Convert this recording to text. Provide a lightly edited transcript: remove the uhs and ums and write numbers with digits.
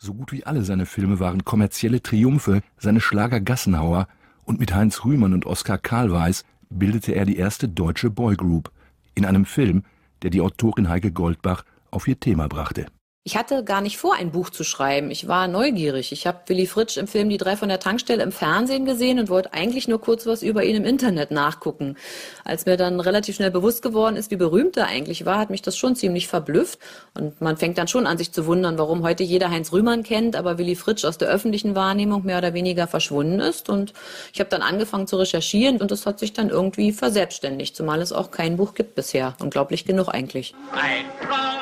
So gut wie alle seine Filme waren kommerzielle Triumphe, seine Schlager Gassenhauer, und mit Heinz Rühmann und Oskar Karlweis bildete er die erste deutsche Boygroup in einem Film, der die Autorin Heike Goldbach auf ihr Thema brachte. Ich hatte gar nicht vor, ein Buch zu schreiben. Ich war neugierig. Ich habe Willy Fritsch im Film Die drei von der Tankstelle im Fernsehen gesehen und wollte eigentlich nur kurz was über ihn im Internet nachgucken. Als mir dann relativ schnell bewusst geworden ist, wie berühmt er eigentlich war, hat mich das schon ziemlich verblüfft. Und man fängt dann schon an, sich zu wundern, warum heute jeder Heinz Rühmann kennt, aber Willy Fritsch aus der öffentlichen Wahrnehmung mehr oder weniger verschwunden ist. Und ich habe dann angefangen zu recherchieren und das hat sich dann irgendwie verselbstständigt, zumal es auch kein Buch gibt bisher. Unglaublich genug eigentlich. Ein Traum